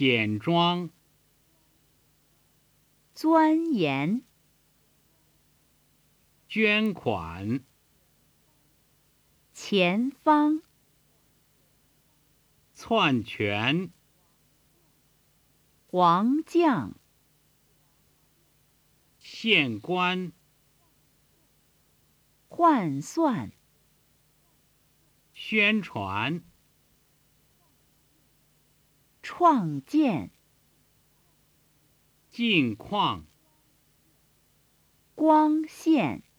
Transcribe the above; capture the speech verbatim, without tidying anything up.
简装， 钻研， 捐款， 前方， 篡权， 王将， 县官， 换算， 宣传， 创建， 近况。 光线。